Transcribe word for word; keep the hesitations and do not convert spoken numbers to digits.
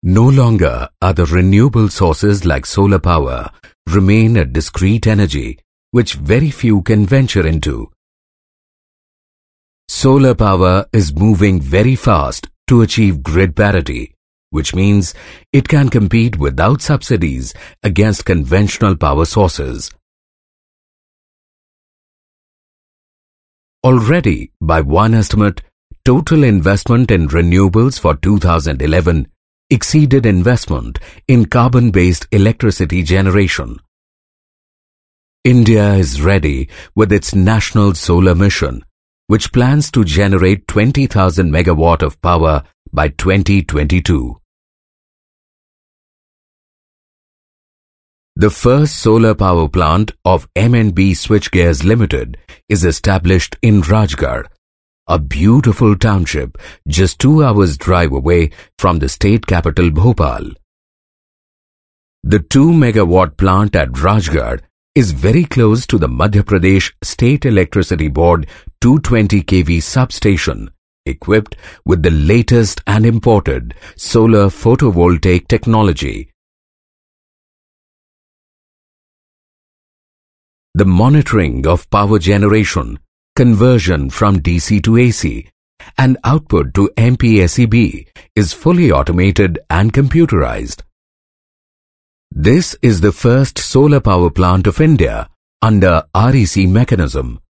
No longer are the renewable sources like solar power remain a discrete energy which very few can venture into. Solar power is moving very fast to achieve grid parity, which means it can compete without subsidies against conventional power sources. Already, by one estimate, total investment in renewables for two thousand eleven exceeded investment in carbon-based electricity generation. India is ready with its National Solar Mission, which plans to generate twenty thousand megawatt of power by twenty twenty-two. The first solar power plant of M and B Switchgears Limited is established in Rajgarh, a beautiful township just two hours drive away from the state capital Bhopal. The two megawatt plant at Rajgarh is very close to the Madhya Pradesh State Electricity Board two hundred twenty kilovolt substation, equipped with the latest and imported solar photovoltaic technology. The monitoring of power generation, conversion from D C to A C, and output to M P S E B is fully automated and computerized. This is the first solar power plant of India under R E C mechanism,